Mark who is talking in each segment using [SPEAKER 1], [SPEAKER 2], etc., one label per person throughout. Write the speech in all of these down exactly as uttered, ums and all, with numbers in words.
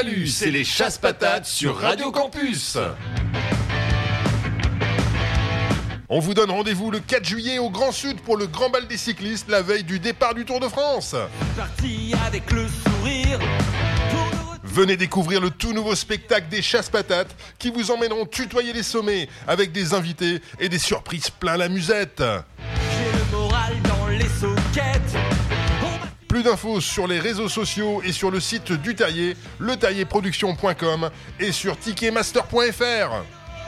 [SPEAKER 1] Salut, c'est les Chasse-Patates sur Radio Campus. On vous donne rendez-vous le quatre juillet au Grand Sud pour le Grand Bal des cyclistes, la veille du départ du Tour de France.
[SPEAKER 2] Parti avec le sourire.
[SPEAKER 1] Venez découvrir le tout nouveau spectacle des Chasse-Patates qui vous emmèneront tutoyer les sommets avec des invités et des surprises plein la musette.
[SPEAKER 2] J'ai le moral dans les soquettes.
[SPEAKER 1] Plus d'infos sur les réseaux sociaux et sur le site du Terrier, le terrier production point com et sur ticketmaster point f r.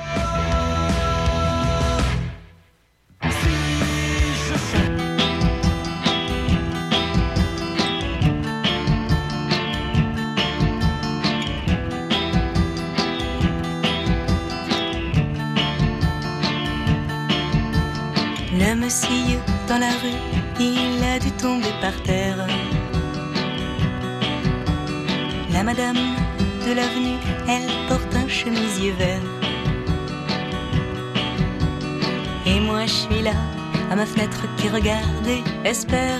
[SPEAKER 3] Le monsieur dans la rue, il a dû tomber par terre. La madame de l'avenue, elle porte un chemisier vert. Et moi je suis là, à ma fenêtre qui regarde et espère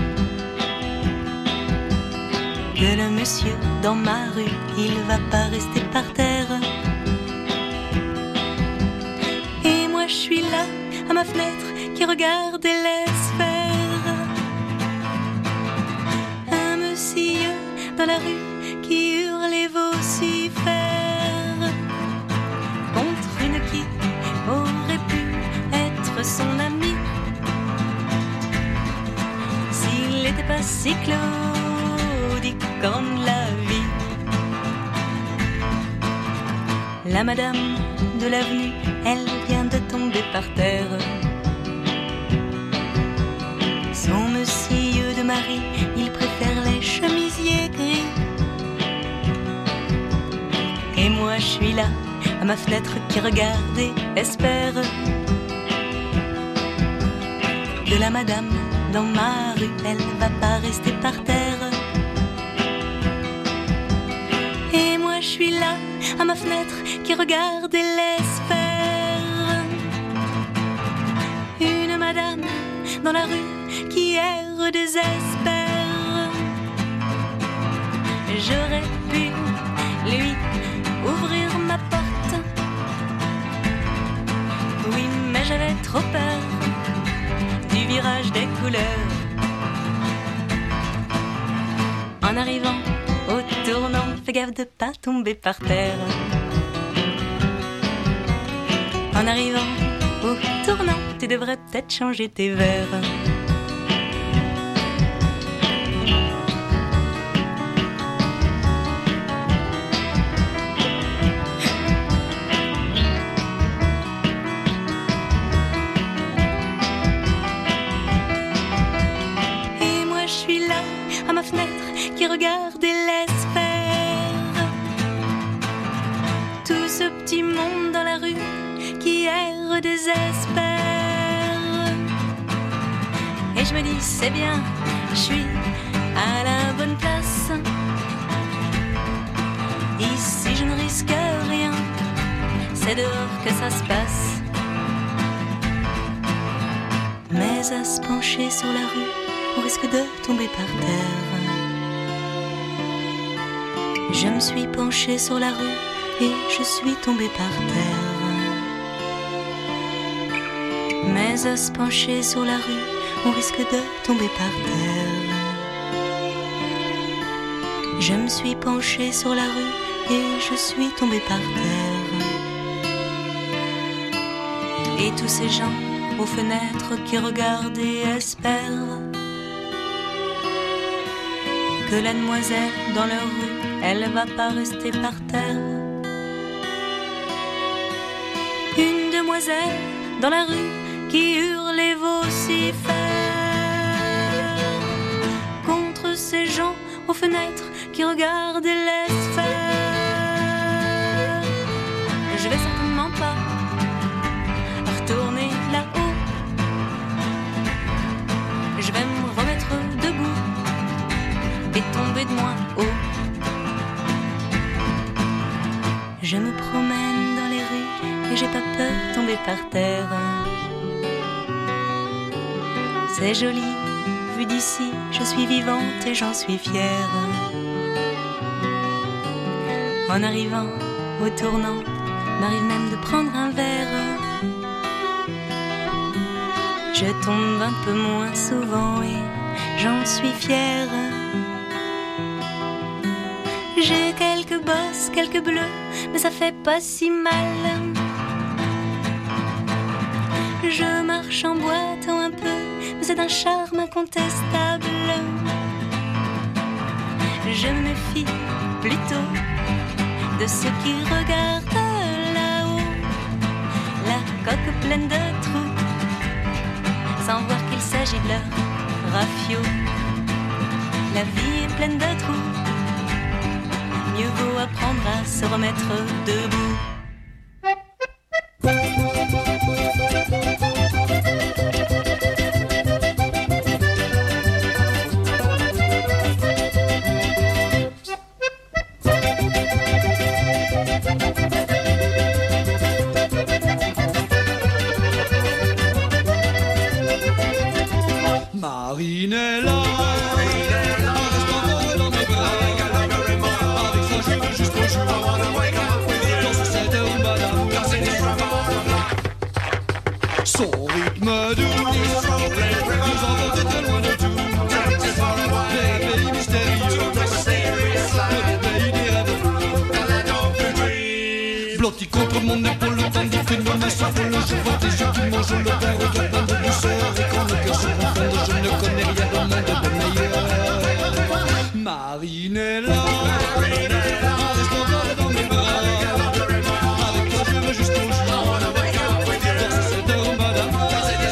[SPEAKER 3] que le monsieur dans ma rue, il va pas rester par terre. Et moi je suis là, à ma fenêtre qui regarde et laisse faire. Un monsieur dans la rue qui hurle et vocifère contre une qui aurait pu être son ami s'il n'était pas si claudiquant de la vie. La madame de l'avenue, elle vient de tomber par terre. Son monsieur de mari, il préfère les chemisiers gris. Et moi je suis là, à ma fenêtre qui regarde et espère que la madame dans ma rue, elle va pas rester par terre. Et moi je suis là, à ma fenêtre qui regarde et laisse faire une madame dans la rue qui erre désespère. J'aurais pu lui ouvrir ma porte, oui, mais j'avais trop peur du virage des couleurs. En arrivant au tournant, fais gaffe de pas tomber par terre. En arrivant au tournant, tu devrais peut-être changer tes verres. Qui regarde et laisse faire tout ce petit monde dans la rue qui erre désespère. Et je me dis c'est bien, je suis à la bonne place. Ici je ne risque rien, c'est dehors que ça se passe. Mais à se pencher sur la rue, on risque de tomber par terre. Je me suis penchée sur la rue et je suis tombée par terre. Mais à se pencher sur la rue, on risque de tomber par terre. Je me suis penchée sur la rue et je suis tombée par terre. Et tous ces gens aux fenêtres qui regardent et espèrent que la demoiselle dans leur rue, elle va pas rester par terre. Une demoiselle dans la rue qui hurle et vocifère contre ces gens aux fenêtres qui regardent et laissent faire. Je vais certainement pas retourner là-haut. Je vais me remettre debout et tomber de moins haut. Je me promène dans les rues et j'ai pas peur de tomber par terre. C'est joli, vu d'ici, je suis vivante et j'en suis fière. En arrivant au tournant, m'arrive même de prendre un verre. Je tombe un peu moins souvent et j'en suis fière. J'ai quelques bosses, quelques bleus, mais ça fait pas si mal. Je marche en boitant un peu, mais c'est d'un charme incontestable. Je me méfie plutôt de ceux qui regardent là-haut, la coque pleine de trous, sans voir qu'il s'agit de leur rafio. La vie est pleine de trous, mieux vaut apprendre à se remettre debout.
[SPEAKER 4] Marinella, reste dans mes bras. Avec ça je veux jusqu'au jour. Dans cette rumba d'amour, son rythme doux nous envoie de loin de tout. Vers un pays mystérieux, le pays des rêves. Blotti contre mon épaule, le temps d'y moi me s'envole. Je vois tes yeux qui mangent le pain, regarde plein de douceur. Et quand le cœur se confonde, je ne connais rien au monde de meilleur. Marinella, reste encore dans mes bras. Avec toi je veux jusqu'au jour. Dans cette rumba d'amour.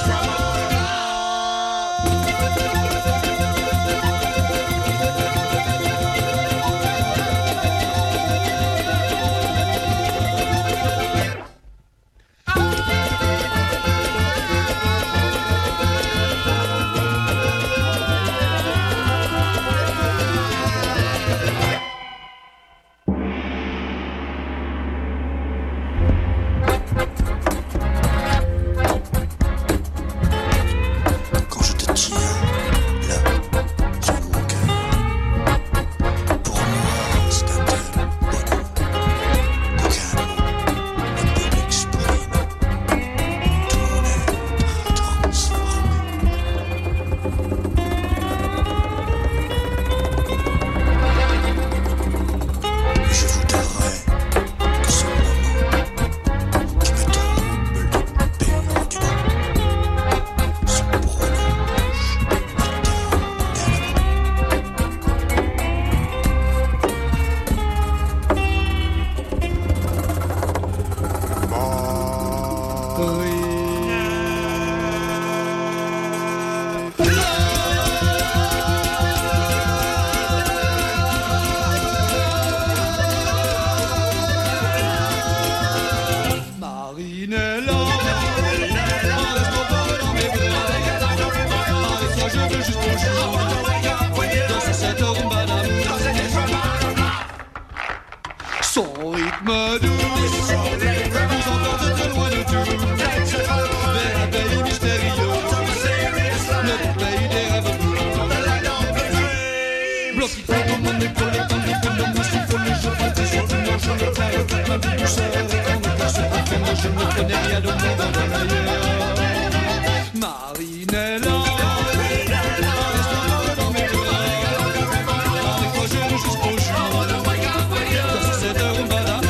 [SPEAKER 4] Son rythme doux nous emporte de loin de tout. Vers un pays mystérieux, le pays des rêves. Blotti contre mon épaule, et quand l'épaule me s'envole, je vois tes yeux qui mangent le pain, toute ma vie douceur. Et quand le cœur se confonde, je ne connais rien de monde de ailleurs. Marinella, reste encore dans mes bras. Avec toi je veux jusqu'au jour. Dans cette rumba d'amour.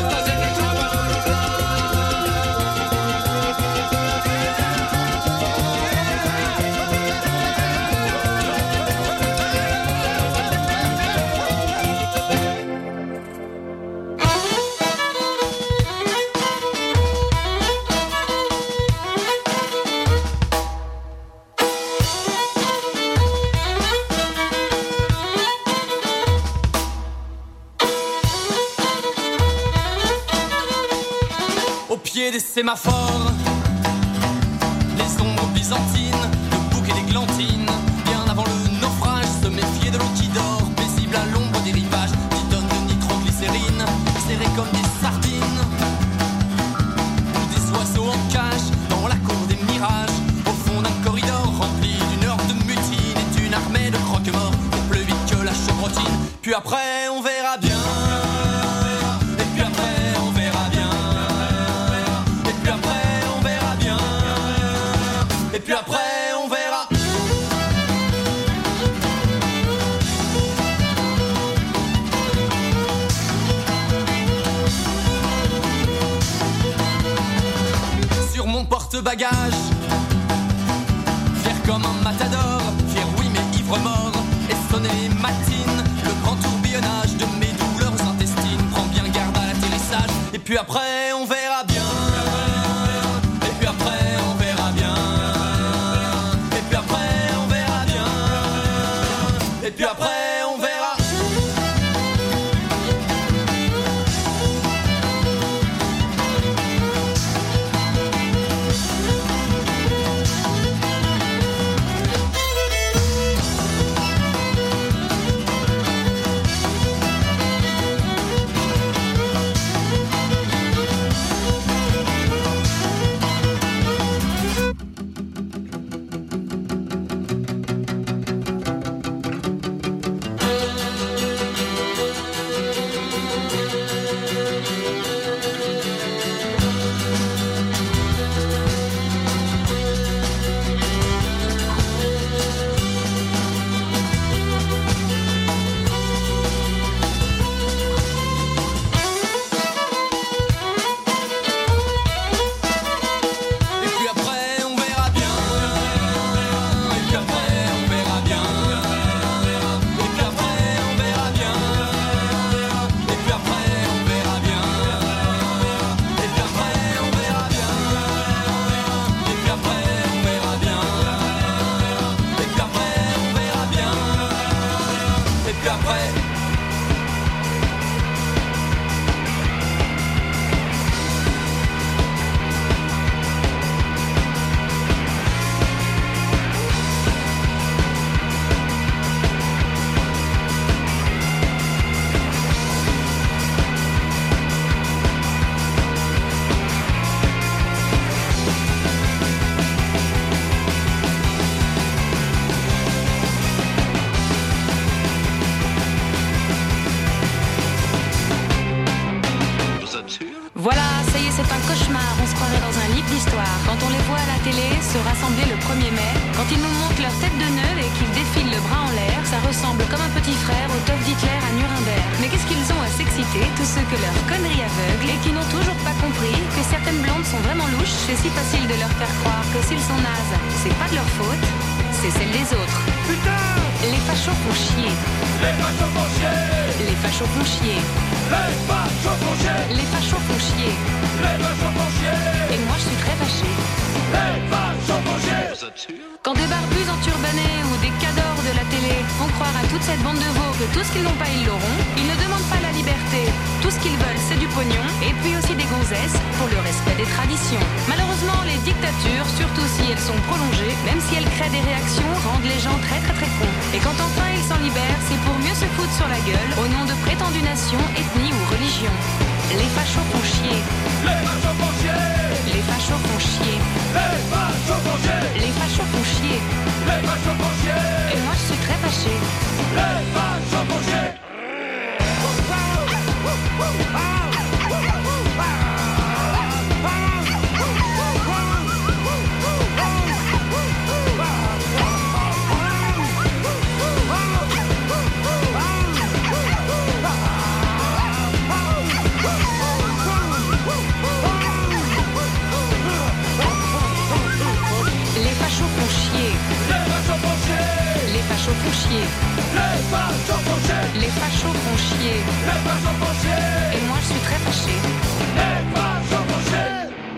[SPEAKER 2] Des sémaphores, les ombres byzantines, le bouquet d'églantines, bien avant le naufrage, se méfier de l'eau qui dort, paisible à l'ombre des rivages, dix tonnes de nitroglycérine, serrées comme des sardines, ou des oiseaux en cage, dans la cour des mirages, au fond d'un corridor rempli d'une heure de mutine et d'une armée de croque-morts, plus vite que la chevrotine, puis après on verra bien, et bagages. Fier comme un matador, fier oui mais ivre mort. Et sonner les matines, le grand tourbillonnage de mes douleurs intestines. Prends bien garde à l'atterrissage, et puis après on verra bien. Et puis après on verra bien. Et puis après on verra bien. Et puis après on verra.
[SPEAKER 3] Voilà, ça y est, c'est un cauchemar, on se croirait dans un livre d'histoire. Quand on les voit à la télé se rassembler le premier mai, quand ils nous montrent leur tête de nœud et qu'ils défilent le bras en l'air, ça ressemble comme un petit frère au Toff d'Hitler à Nuremberg. Mais qu'est-ce qu'ils ont à s'exciter, tous ceux que leur connerie aveugle et qui n'ont toujours pas compris que certaines blondes sont vraiment louches. C'est si facile de leur faire croire que s'ils sont nazes, c'est pas de leur faute, c'est celle des autres.
[SPEAKER 5] Putain!
[SPEAKER 3] Les fachos font chier.
[SPEAKER 5] Les fachos font chier.
[SPEAKER 3] Les fachos font chier.
[SPEAKER 5] Les fachos font chier.
[SPEAKER 3] Les fachos font chier.
[SPEAKER 5] Les fachos font chier.
[SPEAKER 3] Et moi je suis très fâchée.
[SPEAKER 5] Les fachos font chier.
[SPEAKER 3] Quand des barbus enturbanés ou des cadors de la télé font croire à toute cette bande de veaux que tout ce qu'ils n'ont pas ils l'auront, ils ne demandent pas la liberté. Tout ce qu'ils veulent c'est du pognon et puis aussi des gonzesses pour le respect des traditions. Malheureusement les dictatures, surtout si elles sont prolongées, même si elles créent des réactions, rendent les gens très très très cons. Et quand enfin ils s'en libèrent, c'est pour mieux se foutre sur la gueule au nom de prétendues nations, ethnies ou religions. Les fachos font chier.
[SPEAKER 5] Les fachos font chier.
[SPEAKER 3] Les fachos font chier.
[SPEAKER 5] Les fachos font chier.
[SPEAKER 3] Les fachos font chier.
[SPEAKER 5] Les fachos font chier.
[SPEAKER 3] Et moi je suis très fâchée.
[SPEAKER 5] Les fachos font chier.
[SPEAKER 3] Les fachos font chier.
[SPEAKER 5] Les fachos font chier.
[SPEAKER 3] Les fachos font chier.
[SPEAKER 5] Les fachos font chier.
[SPEAKER 3] Les fachos font chier.
[SPEAKER 5] Les fachos font chier.
[SPEAKER 3] Et moi je suis très fâchée.
[SPEAKER 5] Les fachos font chier.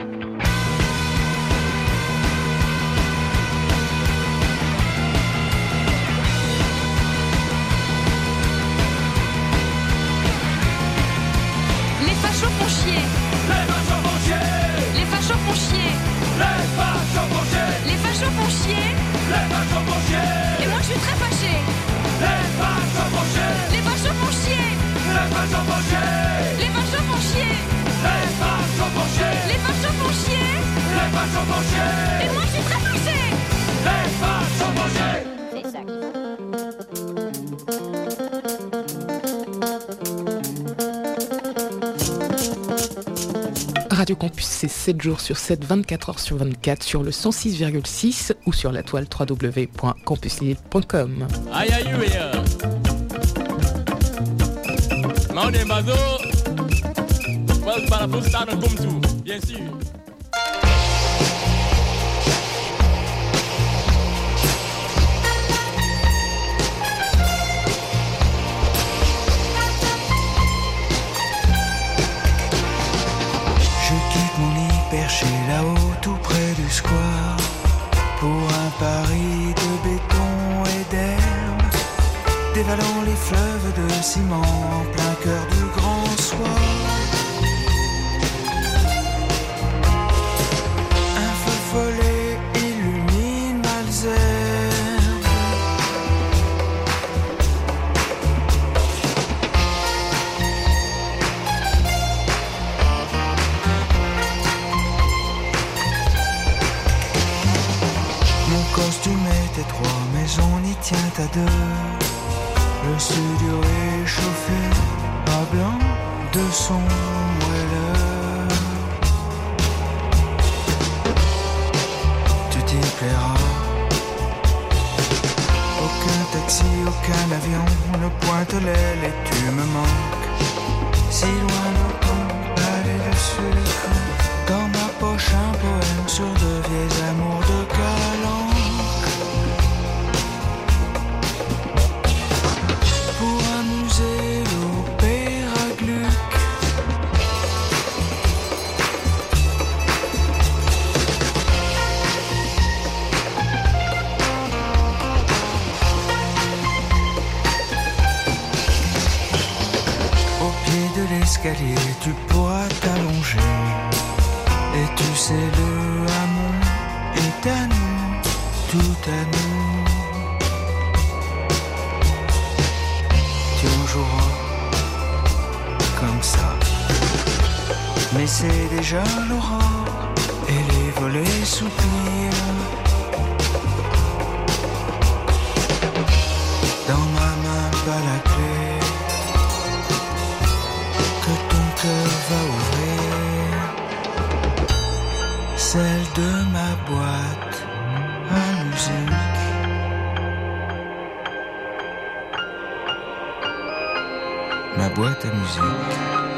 [SPEAKER 3] Les fachos font chier.
[SPEAKER 5] Les fachos font chier.
[SPEAKER 3] Les fachos font chier.
[SPEAKER 5] Les fachos font chier.
[SPEAKER 3] Les fachos font chier.
[SPEAKER 5] Les fachos font chier.
[SPEAKER 3] Et moi je suis très fâchée.
[SPEAKER 5] Les fachos font chier.
[SPEAKER 3] Les fachos font chier.
[SPEAKER 5] Les fachos font chier.
[SPEAKER 3] Les fachos font chier.
[SPEAKER 5] Les fachos font chier.
[SPEAKER 3] Les fachos font chier.
[SPEAKER 5] Les fachos font chier.
[SPEAKER 3] Et moi je suis très fâchée.
[SPEAKER 5] Les fachos font chier.
[SPEAKER 3] C'est ça qu'il faut.
[SPEAKER 6] Radio Campus, c'est sept jours sur sept, vingt-quatre heures sur vingt-quatre sur le cent six virgule six ou sur la toile w w w point campus lille point com.
[SPEAKER 7] Aïe aïe aïe. Maone Bazo. Well, para postar no comme tout, bien sûr.
[SPEAKER 8] dévalant les fleuves de ciment en plein cœur du grand soir. Un feu follet illumine Malesherbes. Mon costume est étroit, mais on y tient à deux. Le studio est chauffé à blanc de son moelleux. Tu t'y plairas. Aucun taxi, aucun avion ne pointe l'aile et tu me manques. Si loin dans ton palais de sucre, dans ma poche un poème sur de vieilles amours de calanque. Pour amuser l'opéra Gluck. Au pied de l'escalier, tu pourras t'allonger. Et tu sais, le hameau est à nous, tout à nous. Tu en joueras comme ça. Mais c'est déjà l'aurore et les volets soupirent. Dans ma main, pas la clé que ton cœur va ouvrir. Celle de ma boîte à musique. Ma boîte à musique.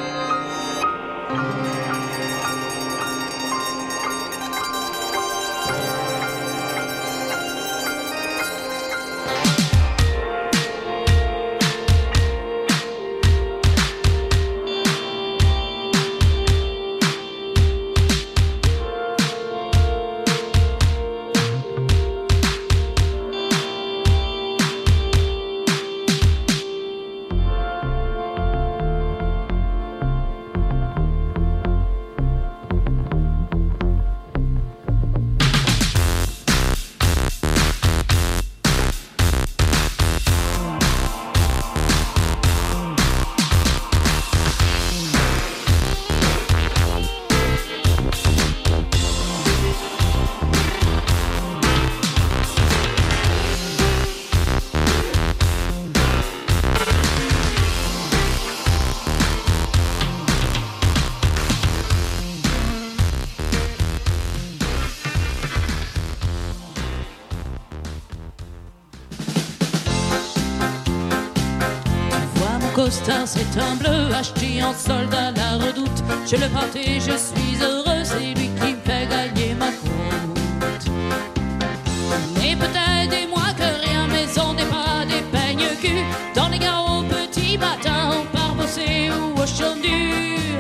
[SPEAKER 9] Costard, c'est un bleu acheté en solde à la Redoute. Je le porte et je suis heureux, c'est lui qui me fait gagner ma croûte. Et peut-être des mois que rien, mais on n'est pas des peignes-culs. Dans les gares au petit matin, on part bosser ou au chaume dur.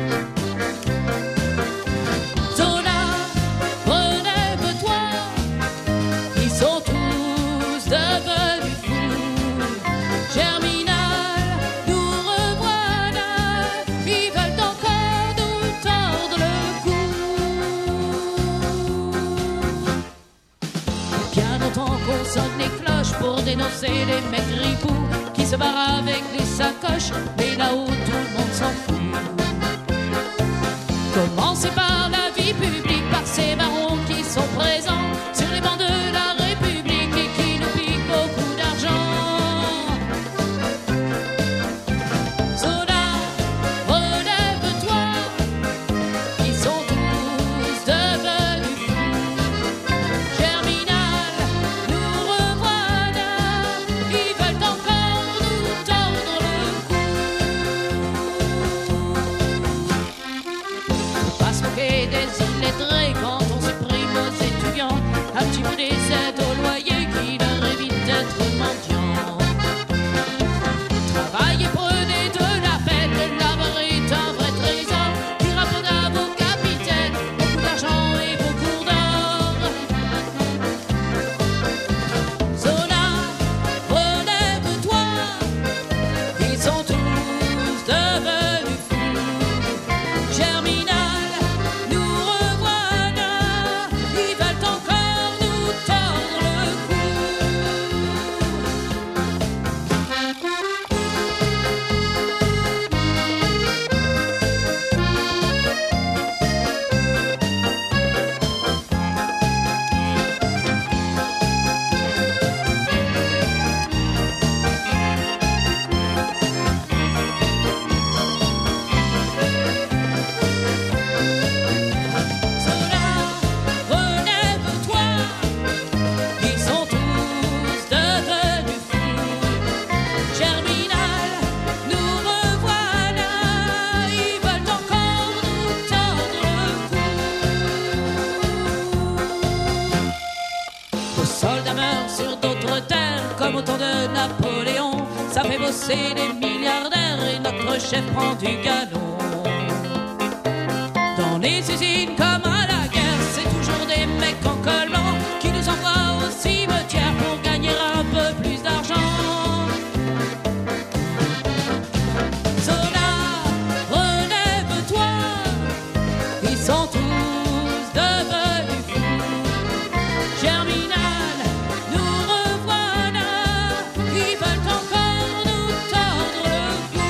[SPEAKER 9] Zona, relève-toi, ils sont tous devenus fous. Germinal, qu'on sonne les cloches pour dénoncer les mecs ripoux qui se barrent avec les sacoches, mais là-haut tout le monde s'en fout. Commencez par la vie publique, par ces barons qui sont présents sur les bancs de la République et qui nous piquent beaucoup d'argent. Soda, relève-toi, ils sont tous devenus fous. Germinal, nous revoilà, ils veulent encore nous tordre le cou. Faut pas se moquer des illettrés quand on supprime aux étudiants. comme au temps de Napoléon. Ça fait bosser des milliardaires et notre chef prend du galon. Dans les usines comme à la guerre, c'est toujours des mecs en col blanc qui nous envoient au cimetière pour gagner un peu plus d'argent. Zola, relève-toi, ils sont tous devenus fous. Germinal, nous revoilà, ils veulent encore nous tordre le cou.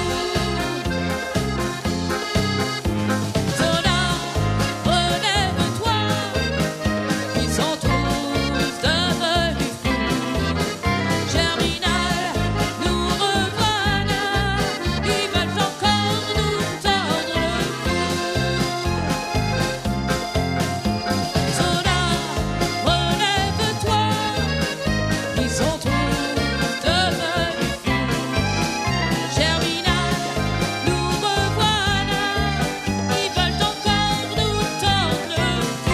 [SPEAKER 9] Zola, relève-toi, ils sont tous devenus fous. Germinal, nous revoilà, ils veulent encore nous tordre le cou. Zola, relève-toi, ils sont tous devenus fous. Germinal, nous revoilà, ils veulent encore nous tordre le cou.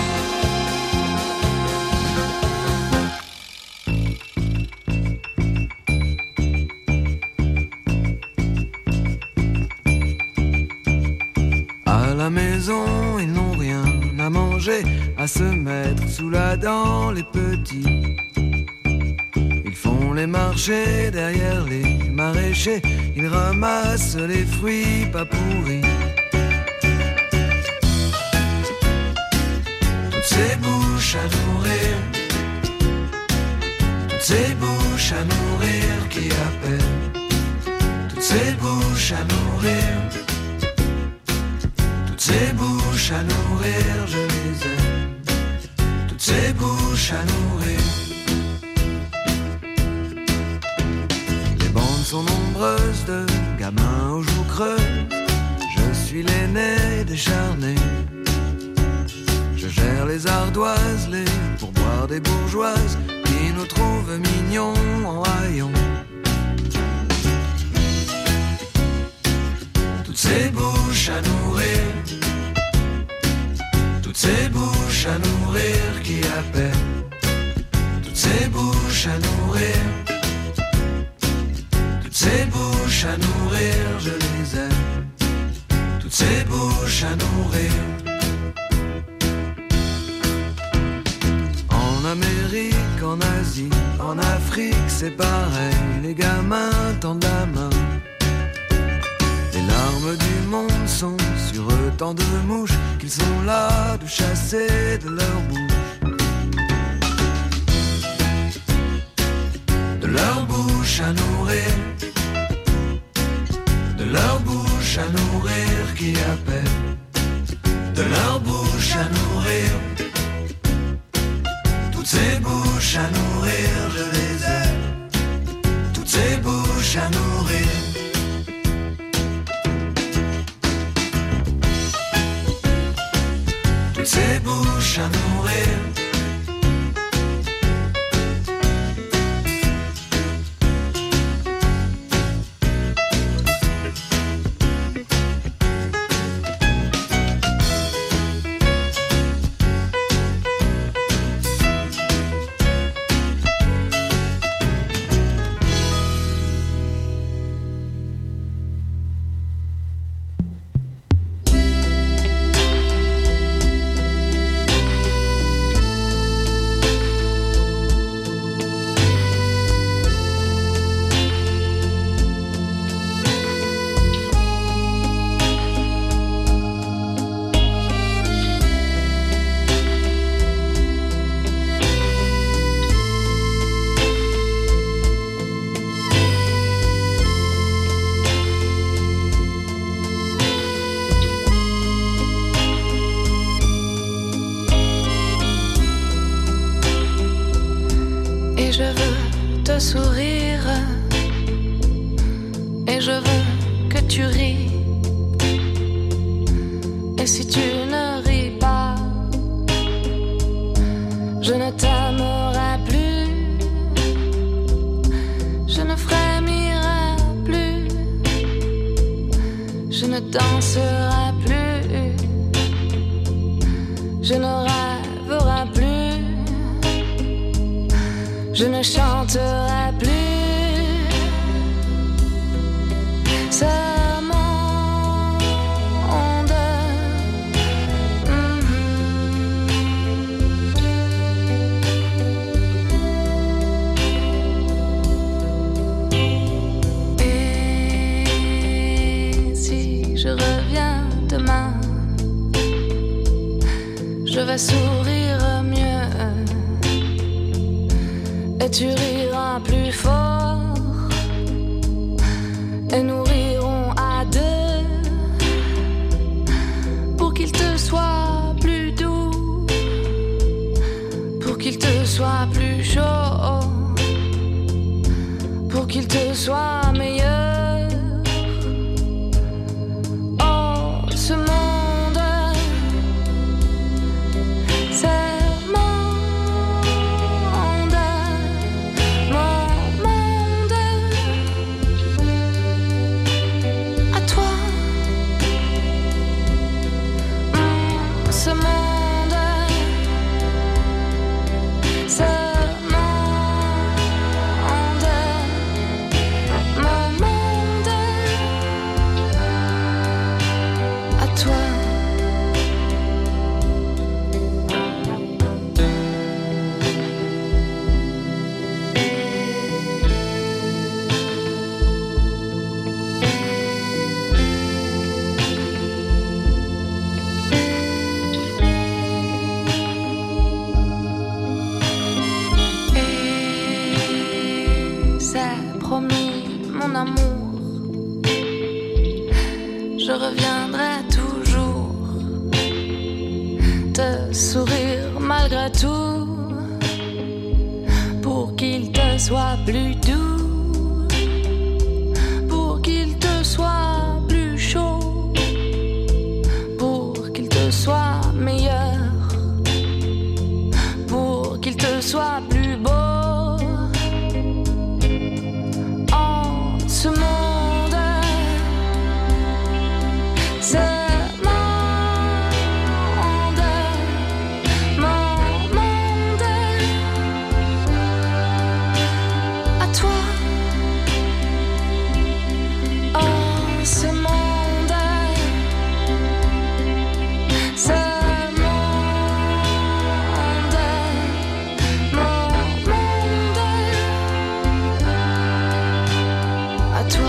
[SPEAKER 8] À la maison, ils n'ont rien à manger, à se mettre sous la dent, les petits. Ils font les marchés derrière les maraîchers, ils ramassent les fruits pas pourris. Toutes ces bouches à nourrir, toutes ces bouches à nourrir qui appellent, toutes ces bouches à nourrir. Toutes ces bouches à nourrir, je les aime. Toutes ces bouches à nourrir. Les bandes sont nombreuses de gamins aux joues creuses. Je suis l'aîné décharné. Je gère les ardoises, les pourboires des bourgeoises qui nous trouvent mignons en haillons. Toutes ces bouches à nourrir, toutes ces bouches à nourrir qui appellent, toutes ces bouches à nourrir, toutes ces bouches à nourrir, je les aime, toutes ces bouches à nourrir. En Amérique, en Asie, en Afrique, c'est pareil, les gamins tendent la main. Les larmes du monde sont sur eux tant de mouches qu'ils sont là de chasser de leur bouche. De leur bouche à nourrir, de leur bouche à nourrir qui appelle, de leur bouche à nourrir. Toutes ces bouches à nourrir, je les aime. Toutes ces bouches à nourrir. Toutes ces bouches à nourrir.
[SPEAKER 10] je veux te sourire et je veux que tu ris. Et si tu ne ris pas, je ne t'aimerai plus, je ne frémirai plus, je ne danserai plus, je ne rêverai plus, je ne chanterai plus. demain, je vais sourire mieux et tu riras plus fort et nous rirons à deux pour qu'il te soit plus doux, pour qu'il te soit plus chaud, pour qu'il te soit meilleur. Oh, ce monde, c'est mon monde, mon monde. À toi, mmh, ce monde, c'est mon amour, je reviendrai toujours te sourire malgré tout, pour qu'il te soit plus doux, pour qu'il te soit plus chaud, pour qu'il te soit meilleur, pour qu'il te soit plus beau. Ce monde, c'est mon monde, mon monde. À toi, oh, ce monde, c'est mon monde, mon monde. À toi.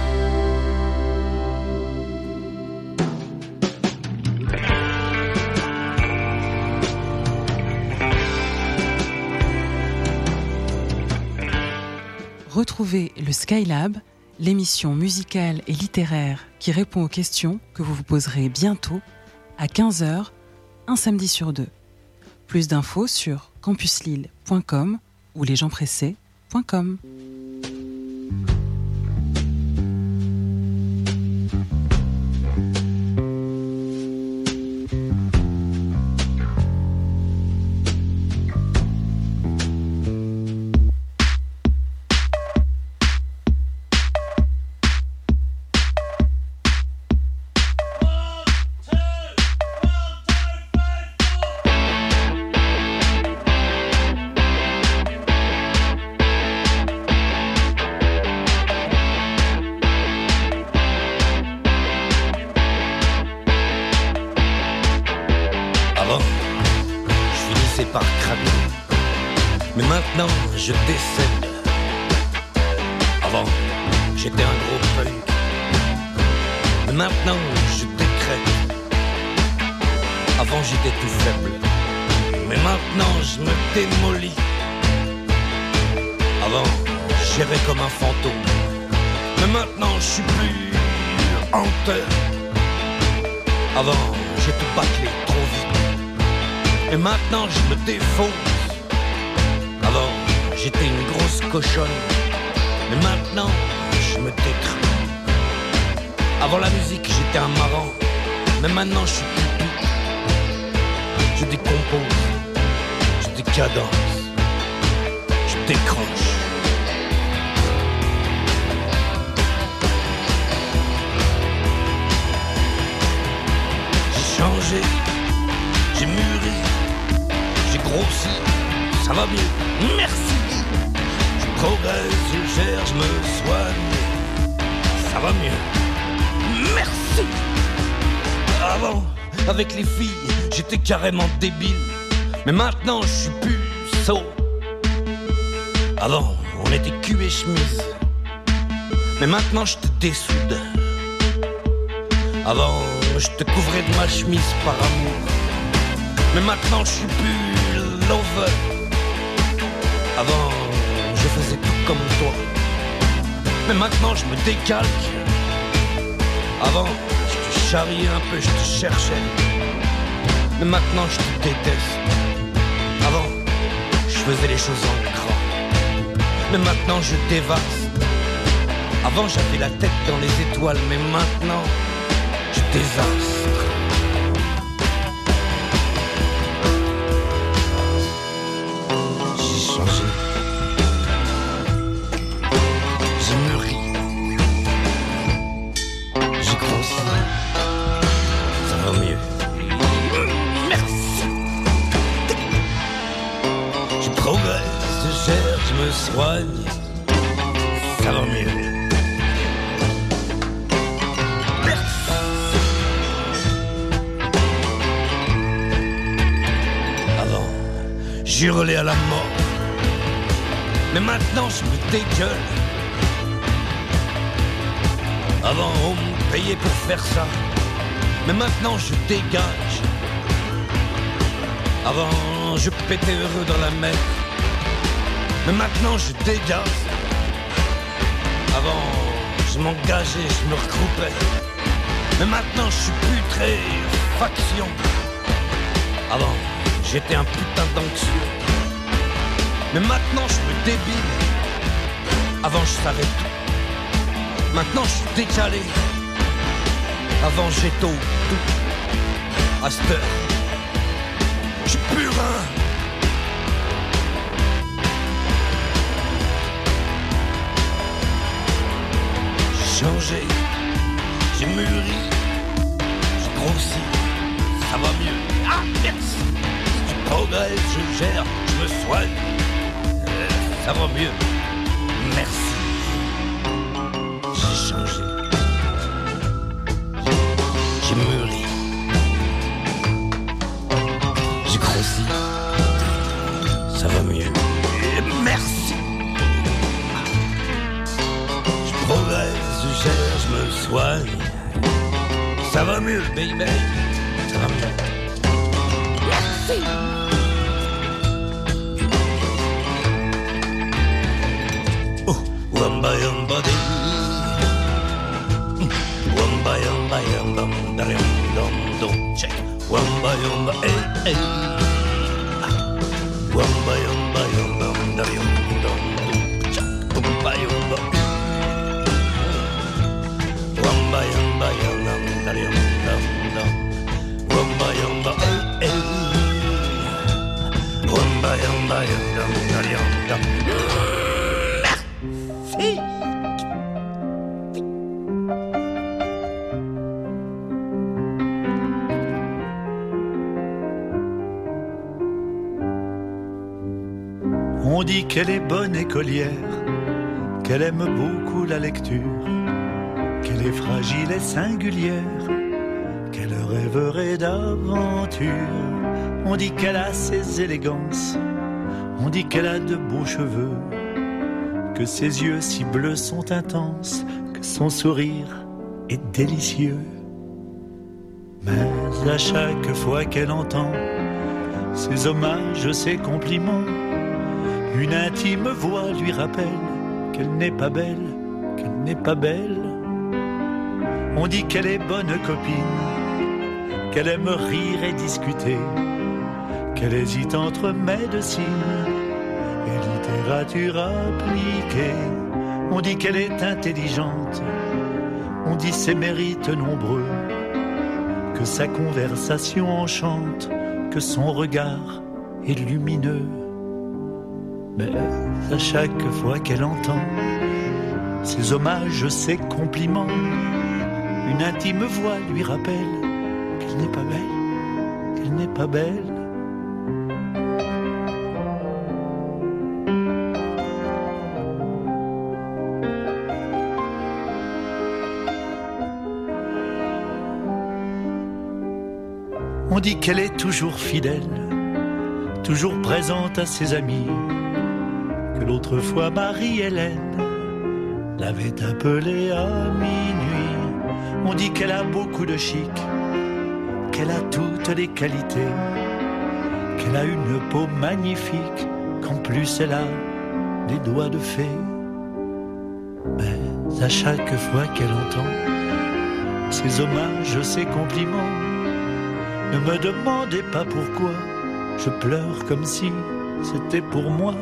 [SPEAKER 11] Retrouvez le Skylab, l'émission musicale et littéraire qui répond aux questions que vous vous poserez bientôt à quinze heures, un samedi sur deux. Plus d'infos sur campus lille point com ou lesgentspressés point com.
[SPEAKER 12] Je décède. Avant, j'étais un gros punk. Mais maintenant, je décrète. Avant, j'étais tout faible. Mais maintenant, je me démolis. Avant, j'errais comme un fantôme. Mais maintenant, je suis plus hanteur. Avant, j'ai tout bâclé trop vite. Et maintenant, je me défonce. Avant, j'étais une grosse cochonne, mais maintenant, je me détruis. Avant la musique, j'étais un marrant, mais maintenant, je suis plus pute. Je décompose, je décadence, je décroche. J'ai changé, j'ai mûri, j'ai grossi, ça va mieux, merci. Je progresse, je cherche, je me soigne, ça va mieux, merci. Avant, avec les filles, j'étais carrément débile, mais maintenant je suis plus sot. Avant, on était cul et chemise, mais maintenant je te dessoude. Avant, je te couvrais de ma chemise par amour. Mais maintenant, je suis plus lover. Avant, je faisais tout comme toi. Mais maintenant, je me décalque. Avant, je te charriais un peu, je te cherchais. Mais maintenant, je te déteste. Avant, je faisais les choses en grand. Mais maintenant, je dévaste. Avant, j'avais la tête dans les étoiles. Mais maintenant, je désastre. J'ai changé. J'ai mûri. J'ai grossi. Ça va mieux. Merci. Je progresse, je cherche, je me soigne. Ça va mieux. J'hurlais à la mort. Mais maintenant je me dégueule. Avant on me payait pour faire ça. Mais maintenant je dégage. Avant je pétais heureux dans la mer. Mais maintenant je dégage. Avant je m'engageais, je me regroupais. Mais maintenant je suis plus très faction. Avant j'étais un putain d'anxieux. Mais maintenant je me débile. Avant je savais tout. Maintenant je suis décalé. Avant j'étais au tout. À cette heure, je suis purin. J'ai changé. J'ai mûri. J'ai grossi. Ça va mieux. Ah merci. Progresse, je gère, je me soigne, euh, ça va mieux, merci. J'ai changé, j'ai mûri, j'ai grossi, ça va mieux, merci. Je progresse, je gère, je me soigne, ça va mieux, baby, ça va mieux. Merci. Wamba yamba dee, wamba yamba yamba dum dum dum check. Wamba yamba eh eh, wamba yamba yamba dum dum dum check. Wamba yamba, wamba yamba yamba dum dum dum. Wamba yamba eh eh, wamba yamba yamba dum dum.
[SPEAKER 13] On dit qu'elle est bonne écolière, qu'elle aime beaucoup la lecture, qu'elle est fragile et singulière, qu'elle rêverait d'aventure. On dit qu'elle a ses élégances, on dit qu'elle a de beaux cheveux, que ses yeux si bleus sont intenses, que son sourire est délicieux. Mais à chaque fois qu'elle entend ses hommages, ses compliments, une intime voix lui rappelle qu'elle n'est pas belle, qu'elle n'est pas belle. On dit qu'elle est bonne copine, qu'elle aime rire et discuter, qu'elle hésite entre médecine et littérature appliquée. On dit qu'elle est intelligente, on dit ses mérites nombreux, que sa conversation enchante, que son regard est lumineux. Mais à chaque fois qu'elle entend ses hommages, ses compliments, une intime voix lui rappelle qu'elle n'est pas belle, qu'elle n'est pas belle. On dit qu'elle est toujours fidèle, toujours présente à ses amis, que l'autre fois Marie-Hélène l'avait appelée à minuit. On dit qu'elle a beaucoup de chic, qu'elle a toutes les qualités, qu'elle a une peau magnifique, qu'en plus elle a des doigts de fée. Mais à chaque fois qu'elle entend ces hommages, ces compliments, ne me demandez pas pourquoi je pleure comme si c'était pour moi.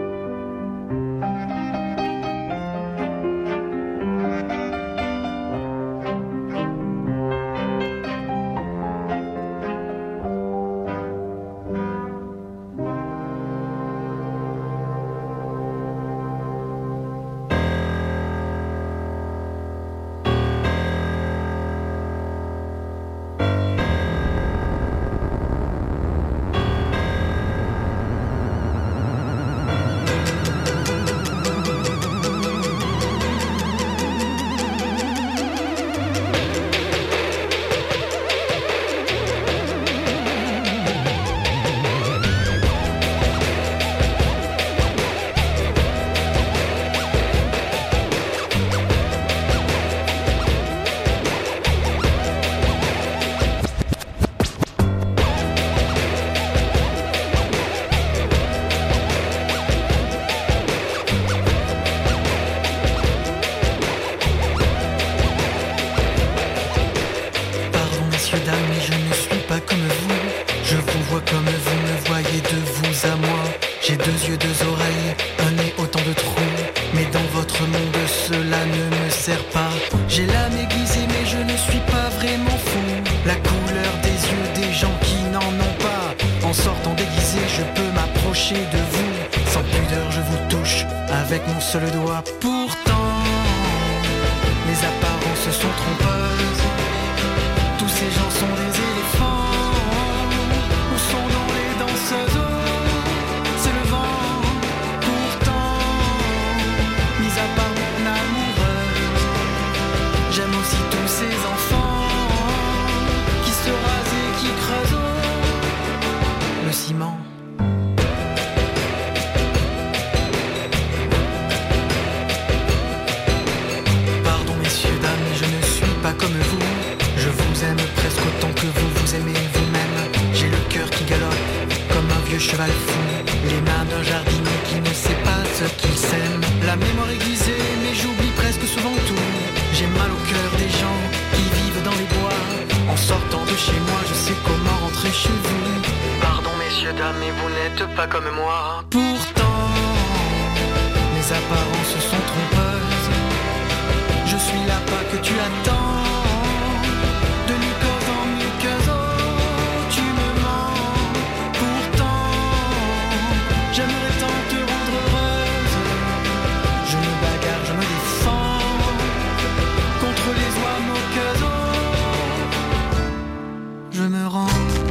[SPEAKER 14] Le doigt, pourtant les apparences sont trompeuses. Tous ces gens sont des éléphants. Où sont dans les danseuses? C'est le vent. Pourtant, mis à part mon amoureuse, j'aime aussi tous ces enfants qui se rasent et qui creusent le ciment. Comme vous, je vous aime presque autant que vous vous aimez vous-même. J'ai le cœur qui galope comme un vieux cheval fou, les mains d'un jardinier qui ne sait pas ce qu'il sème. La mémoire aiguisée, mais j'oublie presque souvent tout. J'ai mal au cœur des gens qui vivent dans les bois. En sortant de chez moi, je sais comment rentrer chez vous. Pardon messieurs, dames, mais vous n'êtes pas comme moi. Pourtant, les apparences sont trompeuses. Je suis là pas que tu attends. De muqueuse en muqueuse, oh, tu me mens. Pourtant, j'aimerais tant te rendre heureuse. Je me bagarre, je me défends contre les oies moqueuses, oh, je me rends.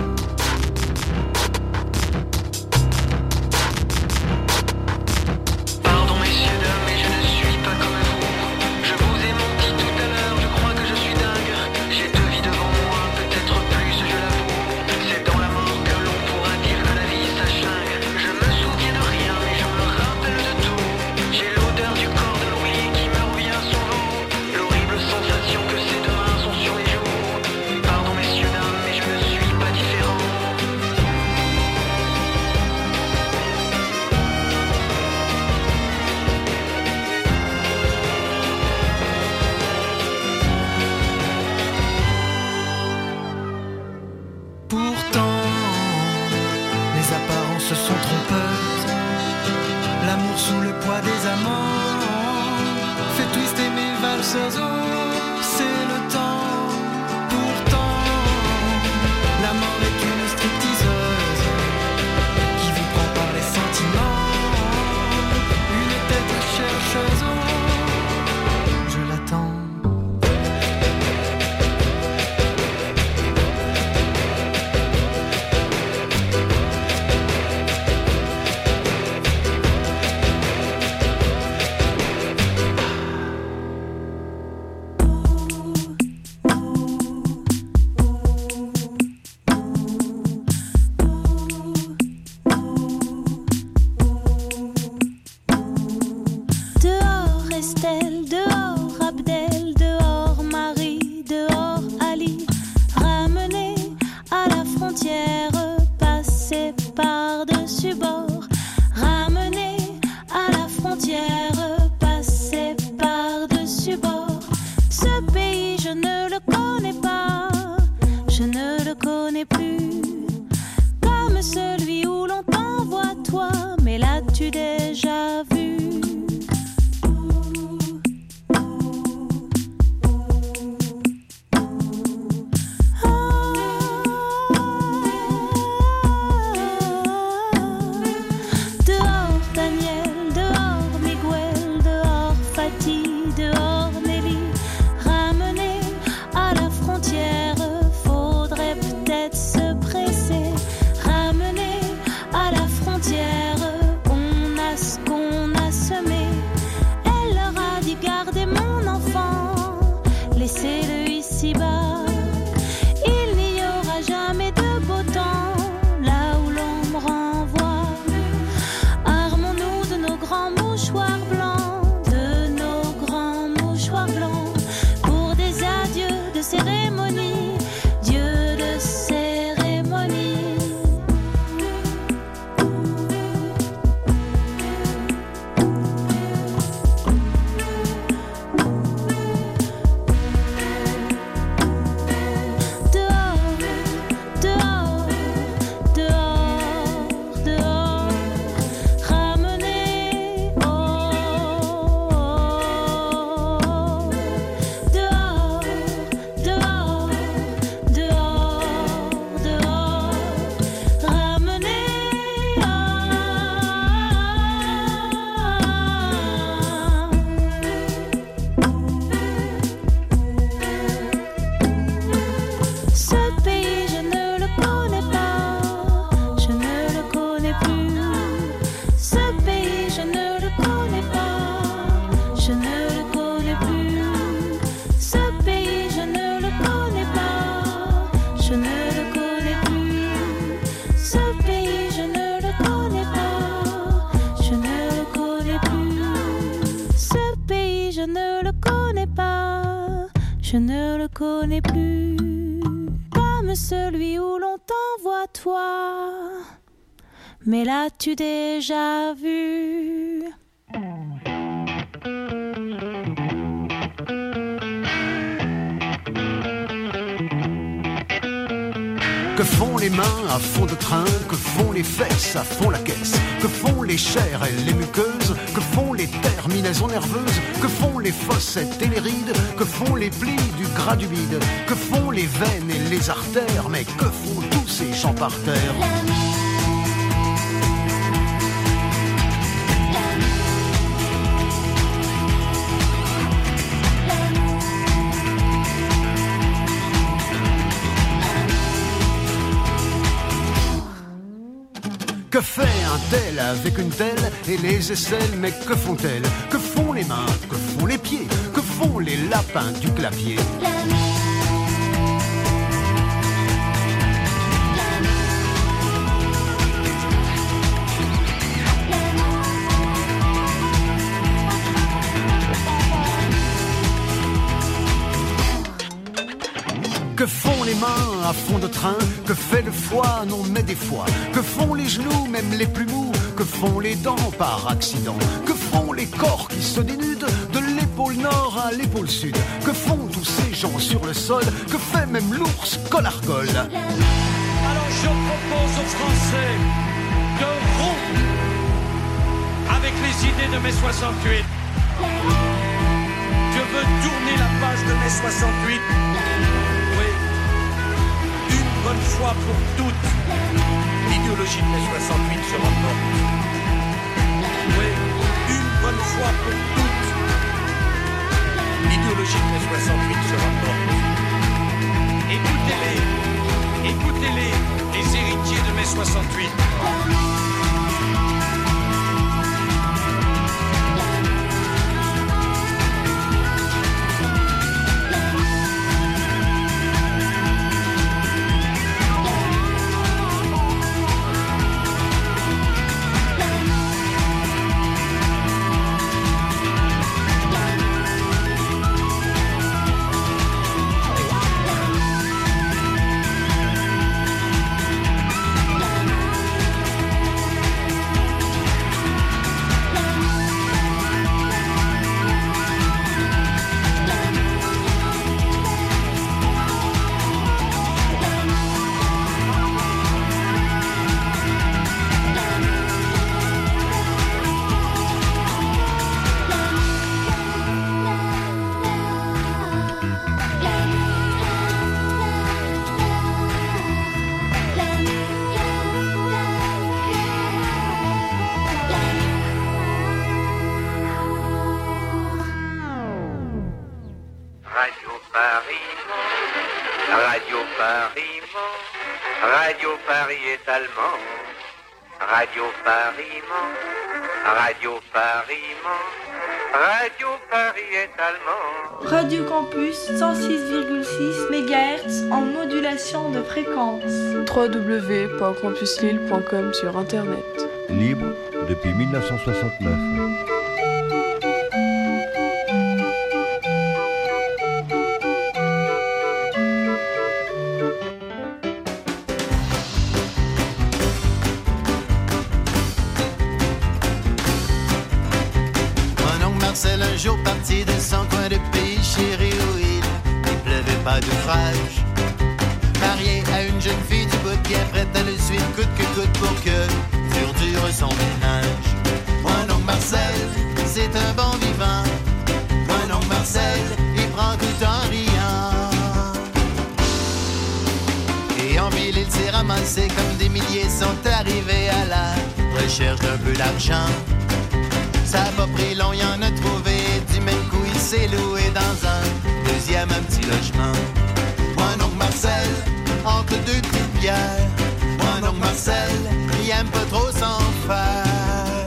[SPEAKER 14] Pardon messieurs, dames, mais je ne suis pas comme vous. Je vous ai menti tout à l'heure, je crois que je suis dingue. J'ai deux vies devant moi, peut-être plus, je l'avoue. C'est dans la mort que l'on pourra dire que la vie s'achingue. Je me souviens de rien, mais je me rappelle de tout. J'ai l'odeur du corps de l'oubli qui me revient souvent. L'horrible sensation que ces deux mains sont sur les joues. Pardon messieurs, dames, mais je ne suis pas différent. Pourtant, les apparences sont trompeuses. L'amour sous le poids des amants fait twister mes valseuses. Oh, c'est le temps. Pourtant, la mort est une stripteaseuse qui vous prend par les sentiments. Une tête chercheuse. Oh, je l'attends.
[SPEAKER 10] je ne le connais pas, je ne le connais plus. Comme celui où l'on t'envoie toi, mais l'as-tu déjà vu?
[SPEAKER 15] Que font les mains à fond de train? Que font les fesses à fond la caisse? Que font les chairs et les muqueuses? Que font les terminaisons nerveuses? Que font les fossettes et les rides? Que font les plis du gras du bide? Que font les veines et les artères? Mais que font tous ces gens par terre? Que fait un tel avec une telle et les aisselles, mais que font-elles? Que font les mains? Que font les pieds? Que font les lapins du clavier? Que font les mains à fond de train? Que fait le foie? Non mais des fois. Que font les genoux, même les plus mous? Que font les dents par accident? Que font les corps qui se dénudent de l'épaule nord à l'épaule sud? Que font tous ces gens sur le sol? Que fait même l'ours Colargol?
[SPEAKER 16] Alors je propose aux Français de rompre avec les idées de mai soixante-huit. Je veux tourner la page de mai soixante-huit. Bonne fois pour toutes, l'idéologie de mai soixante-huit se remporte. Oui, une bonne fois pour toutes, l'idéologie de mai soixante-huit se remporte. Écoutez-les, écoutez-les, les héritiers de mai soixante-huit.
[SPEAKER 17] Radio Paris Mans, Radio Paris Mans, Radio Paris est allemand.
[SPEAKER 18] Radio Campus cent six virgule six mégahertz en modulation de fréquence.
[SPEAKER 19] w w w point campus lille point com sur internet.
[SPEAKER 20] Libre depuis mille neuf cent soixante-neuf.
[SPEAKER 21] Un jour parti de son coin de pays chéri où il ne pleuvait pas d'ouvrage. Marié à une jeune fille du bout qui est prête à le suivre coûte que coûte pour que dure son ménage. Mon oncle Marcel, c'est un bon vivant. Mon oncle Marcel, il prend tout en riant. Et en ville il s'est ramassé comme des milliers sont arrivés à la recherche d'un peu d'argent. Ça a pas pris long, y'en a trouvé. Du même coup, il s'est loué dans un deuxième un petit logement. Mon oncle Marcel, entre deux petites bières. Mon oncle Marcel, il aime pas trop s'en faire.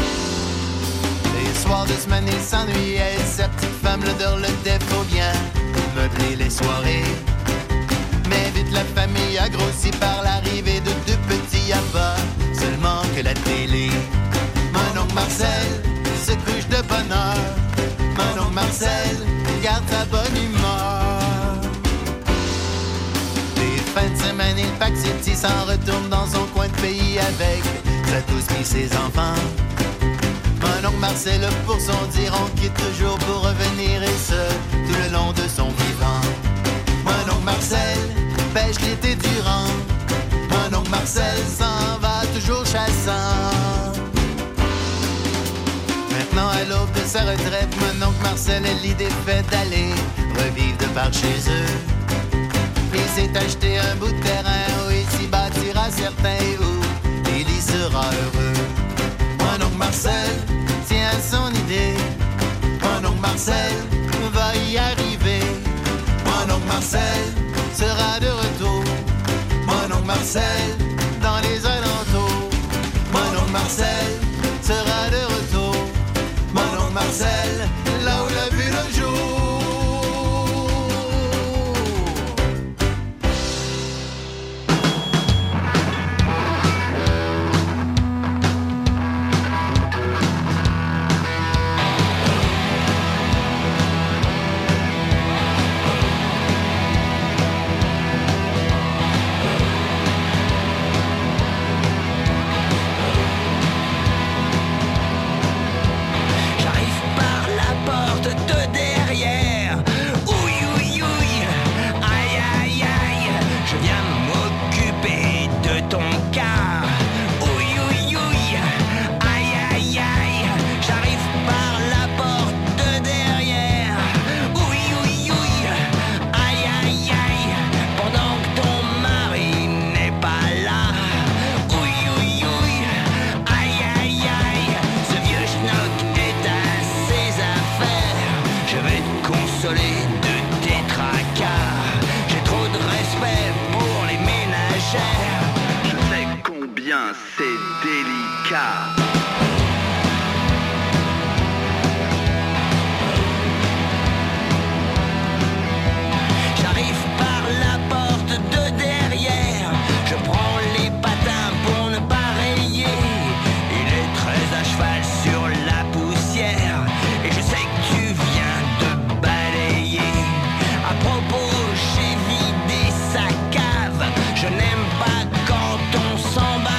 [SPEAKER 21] Les soirs de semaine, il s'ennuyait. Sa petite femme le dorlotait, faut bien meubler les soirées. Mais vite la famille a grossi par l'arrivée de deux petits abats. Seulement que la télé. Mon oncle Marcel se couche de bonne heure. Mon oncle garde sa bonne humeur. Les fins de semaine, il pack ses petits, s'en retourne dans son coin de pays avec sa douce et ses enfants. Mon oncle Marcel, pour son dire, on quitte toujours pour revenir, et ce, tout le long de son vivant. Mon oncle Marcel pêche l'été durant. Mon oncle Marcel s'en va toujours chassant. Maintenant, à l'aube de sa retraite, mon oncle Marcel a l'idée faite d'aller revivre de par chez eux. Il s'est acheté un bout de terrain où il s'y bâtira certain, où il y sera heureux. Mon oncle Marcel tient à son idée. Mon oncle Marcel va y arriver. Mon oncle Marcel sera de retour. Mon oncle Marcel dans les alentours. Mon oncle Marcel sera de retour. Mon oncle Marcel, là où il a vu le jour.
[SPEAKER 1] C'est délicat.
[SPEAKER 2] J'arrive par la porte de derrière. Je prends les patins pour ne pas rayer. Il est très à cheval sur la poussière. Et je sais que tu viens de balayer. À propos, j'ai vidé sa cave. Je n'aime pas quand on s'embarrasse.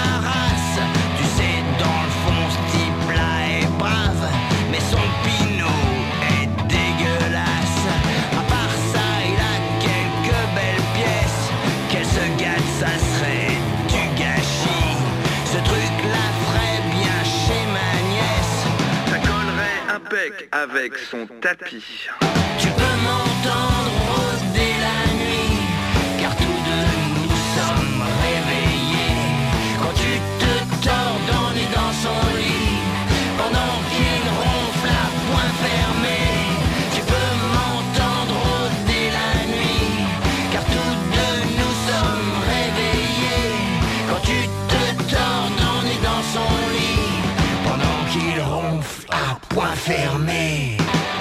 [SPEAKER 1] Avec son tapis.
[SPEAKER 2] Tu peux m'entendre rôder la nuit, car tous deux nous sommes réveillés. Quand tu te tords dans les dans son lit, pendant qu'il ronfle à poing fermé. Tu peux m'entendre rôder la nuit, car tous deux nous sommes réveillés. Quand tu te tords dans les dans son lit, pendant qu'il ronfle à poing fermé.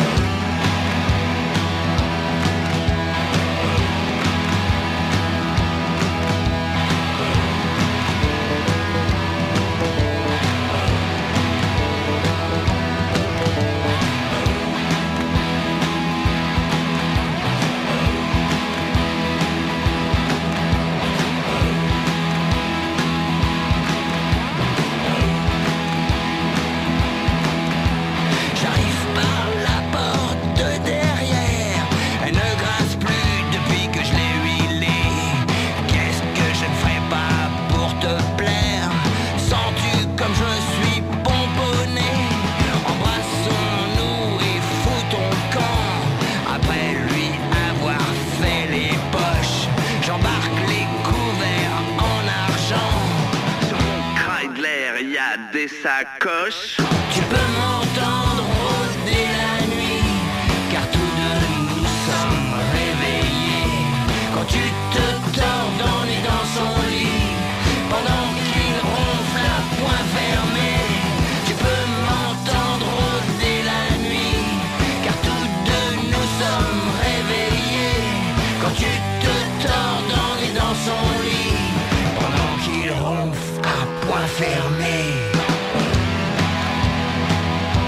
[SPEAKER 1] Sacoche.
[SPEAKER 2] Tu peux m'entendre rôder la nuit, car tous deux nous sommes réveillés. Quand tu te tords dans les dans son lit, pendant qu'il ronfle à poing fermé. Tu peux m'entendre rôder la nuit, car tous deux nous sommes réveillés. Quand tu te tords dans les dans son lit, pendant qu'il ronfle à poing fermé.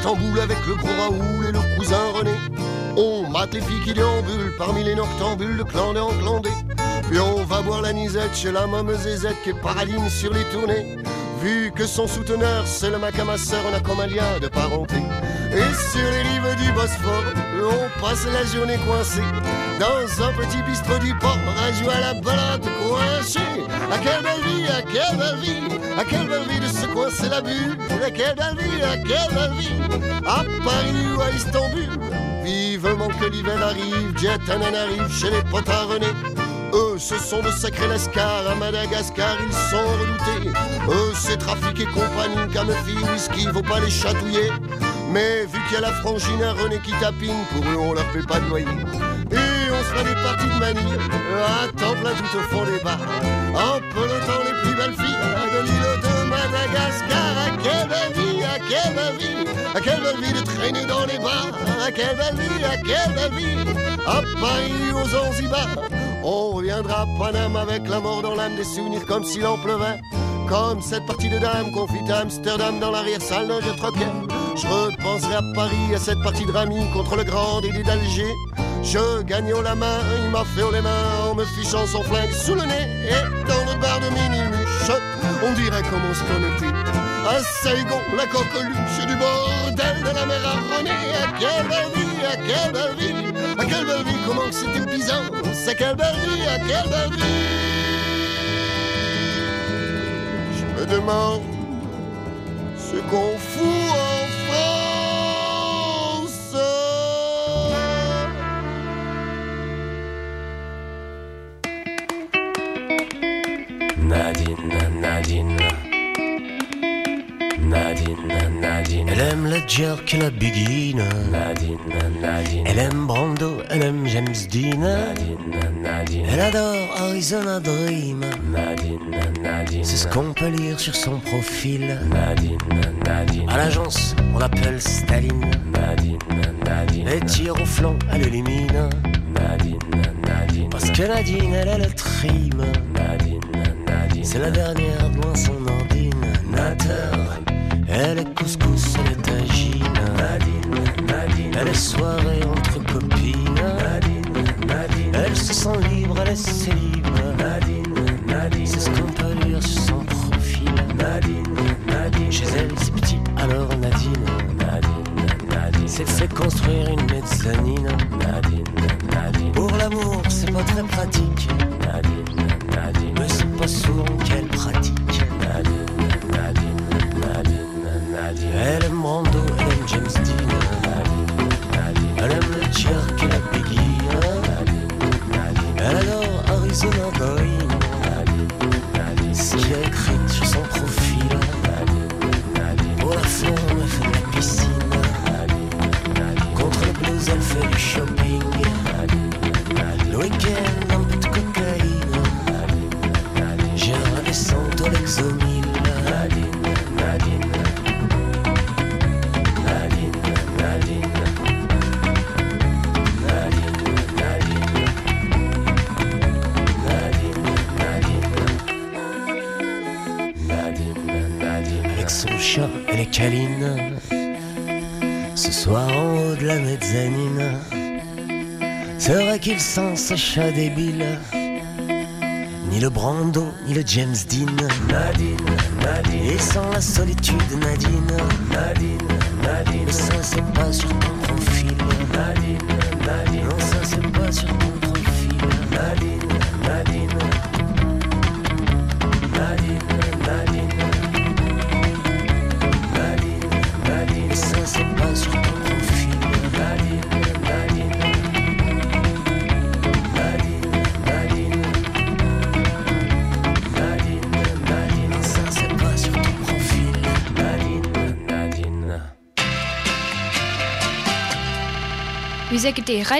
[SPEAKER 4] d'Istanbul avec le gros Raoul et le cousin René. On mate les filles qui déambulent parmi les noctambules de clandé en clandé. Puis on va boire l'anisette chez la môme Zézette qui est paraline sur les tournées. Vu que son souteneur c'est le mec à ma sœur, on a comme un lien de parenté. Et sur les rives du Bosphore, on passe la journée coincée dans un petit bistrot du port à jouer à la balade coincée. À quelle belle vie, à quelle belle vie, à quelle belle vie de se coincer la bulle. À quelle belle vie, à quelle belle vie, à Paris ou à Istanbul. Vivement que l'hiver arrive, Jet Anan arrive chez les potes à René. Eux, ce sont de sacrés lascars, à Madagascar, ils sont redoutés. Eux, c'est trafic et compagnie, Camefi, whisky, faut pas les chatouiller. Mais vu qu'il y a la frangine à René qui tapine, pour eux, on leur fait pas de loyer. Et on se fait des parties de manie, à temps plein tout au fond des bars. En pelotant les plus belles filles de l'île de Madagascar. À quelle belle vie, à quelle belle vie, à quelle belle vie de traîner dans les bars. À quelle belle vie, à quelle belle vie, à Paris ou aux Zanzibar. On reviendra à Paname avec la mort dans l'âme, des souvenirs comme s'il en pleuvait. Comme cette partie de dame qu'on fit à Amsterdam dans l'arrière-salle d'un jeu troquet. Je repenserai à Paris, à cette partie de Rami contre le grand Dédé d'Alger. Je gagne haut la main, il m'a fait haut les mains en me fichant son flingue sous le nez. Et dans notre bar de mini-muche, on dirait comme on se connaît plus. À Saigon, la coqueluche du bordel de la mer à René. À quelle belle vie, à quelle belle vie, à quelle belle vie, comment que c'était bizarre. À quelle belle vie, à quelle belle vie. Je me demande ce qu'on fout en France.
[SPEAKER 22] Nadine, Nadine, Nadine, Nadine. Elle aime le jerk et la biguine. Nadine, Nadine. Elle aime Brando, elle aime James Dean. Nadine, Nadine. Elle adore Arizona Dream. Nadine, Nadine. C'est ce qu'on peut lire sur son profil. Nadine, Nadine. À l'agence, on l'appelle Staline. Nadine, Nadine. Les tirs au flanc, elle élimine. Nadine, Nadine. Parce que Nadine, elle a le trim. Nadine, Nadine. C'est la dernière devant son ordinateur. Elle est couscous, elle est tagine. Nadine, Nadine. Elle est soirée entre copines. Nadine, Nadine. Elle se sent libre, elle est célib. Nadine, Nadine. C'est ce qu'on peut lire sur son profil. Nadine, Nadine. Chez elle, c'est petit, alors Nadine. Nadine, Nadine. C'est fait construire une mezzanine. Nadine, Nadine. Pour l'amour, c'est pas très pratique. Nadine, Nadine. Mais c'est pas souvent qu'elle pratique. Nadine, Nadine, Nadine, Nadine. Elle aime Brando, elle aime James Dean. Nadine, Nadine. Elle aime le jerk et la biggie. Nadine, Nadine. Elle adore Arizona Boy. Nadine, Nadine. Ce qu'il a écrit sur son profil. Nadine, Nadine. Pour la forme, elle fait de la piscine. Nadine, Nadine. Contre le blues, elle fait du shopping. Nadine, Nadine. Le week-end, un peu de cocaïne. Nadine, Nadine. J'ai un descente au Lexomil. Nadine, Nadine. Nadine, Nadine. Nadine, Nadine. Nadine, Nadine. Avec son chat, elle est câline. Ce soir en haut de la mezzanine. C'est vrai qu'il sent ce chat débile. Ni le Brando, ni le James Dean. Nadine, Nadine. Et sans la solitude, Nadine. Nadine, Nadine. Mais ça c'est pas sur ton profil. Nadine, Nadine. Non, ça c'est pas sur ton profil. Nadine, Nadine. Nadine, Nadine. Nadine, Nadine. Mais ça c'est pas sur ton profil. Nadine, Nadine. Nadine, Nadine. Nadine, Nadine. Ça c'est pas sur ton profil. Nadine, Nadine.
[SPEAKER 23] Vous écoutez